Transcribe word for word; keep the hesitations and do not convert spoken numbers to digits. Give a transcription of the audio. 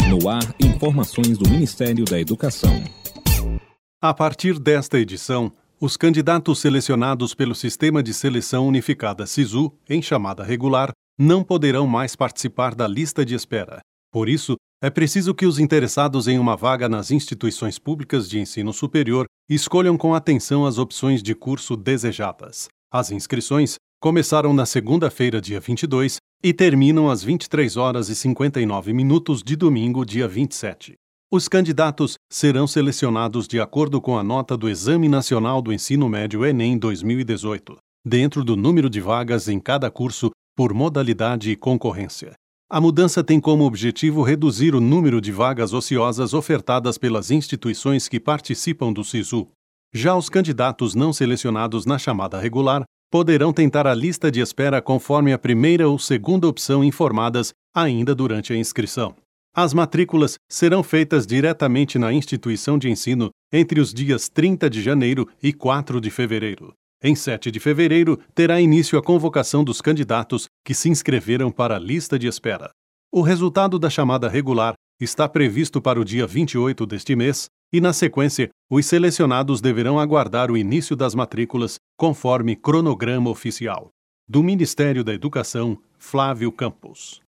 No ar, informações do Ministério da Educação. A partir desta edição, os candidatos selecionados pelo Sistema de Seleção Unificada SISU, em chamada regular, não poderão mais participar da lista de espera. Por isso, é preciso que os interessados em uma vaga nas instituições públicas de ensino superior escolham com atenção as opções de curso desejadas. As inscrições começaram na segunda-feira, dia vinte e dois, e terminam às vinte e três horas e cinquenta e nove minutos de domingo, dia vinte e sete. Os candidatos serão selecionados de acordo com a nota do Exame Nacional do Ensino Médio Enem dois mil e dezoito, dentro do número de vagas em cada curso por modalidade e concorrência. A mudança tem como objetivo reduzir o número de vagas ociosas ofertadas pelas instituições que participam do SISU. Já os candidatos não selecionados na chamada regular poderão tentar a lista de espera conforme a primeira ou segunda opção informadas ainda durante a inscrição. As matrículas serão feitas diretamente na instituição de ensino entre os dias trinta de janeiro e quatro de fevereiro. Em sete de fevereiro, terá início a convocação dos candidatos que se inscreveram para a lista de espera. O resultado da chamada regular está previsto para o dia vinte e oito deste mês e, na sequência, os selecionados deverão aguardar o início das matrículas conforme cronograma oficial. Do Ministério da Educação, Flávio Campos.